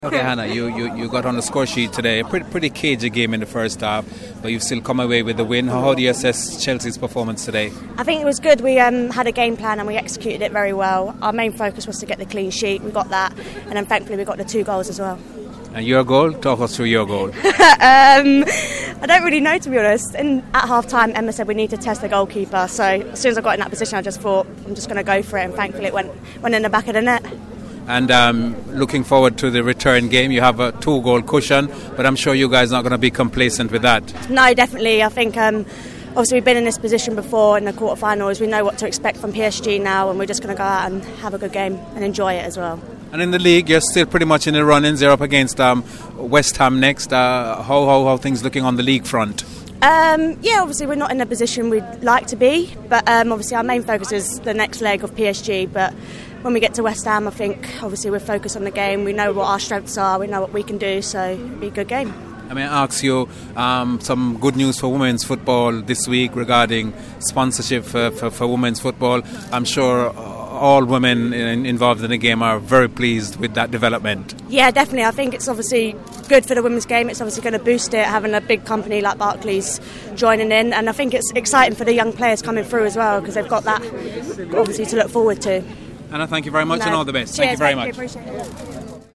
Okay, Hannah, you got on the score sheet today. A pretty cagey game in the first half, but you've still come away with the win. How do you assess Chelsea's performance today? I think it was good. We had a game plan and we executed it very well. Our main focus was to get the clean sheet. We got that, and then thankfully we got the 2 goals as well. And your goal? Talk us through your goal. I don't really know, to be honest. At half-time, Emma said we need to test the goalkeeper. So as soon as I got in that position, I just thought, I'm just going to go for it. And thankfully it went in the back of the net. And looking forward to the return game. You have a 2-goal cushion, but I'm sure you guys are not going to be complacent with that. No, definitely. I think obviously we've been in this position before in the quarterfinals. We know what to expect from PSG now, and we're just going to go out and have a good game and enjoy it as well. And in the league, you're still pretty much in the run-ins. You're up against West Ham next. How things looking on the league front? Obviously we're not in the position we'd like to be, but obviously our main focus is the next leg of PSG. But when we get to West Ham, I think obviously we're focused on the game. We know what our strengths are, we know what we can do, so it'll be a good game. I may ask you some good news for women's football this week regarding sponsorship for women's football. I'm sure all women involved in the game are very pleased with that development. Yeah, definitely. I think it's obviously good for the women's game. It's obviously going to boost it, having a big company like Barclays joining in, and I think it's exciting for the young players coming through as well, because they've got that obviously to look forward to. Anna, thank you very much and all the best. Cheers, thank you very much. Appreciate it.